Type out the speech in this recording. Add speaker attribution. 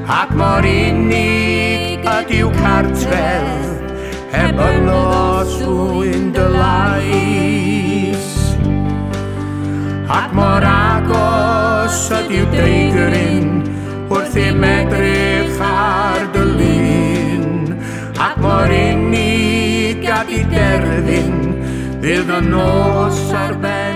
Speaker 1: ac mor unig ydyw cartref heb yloswyn dy lais. Ac mor agos ydyw deigryn wrth i'm edrych ar dy lun, ac mor unig ac i derfyn fydd y nos ar ben.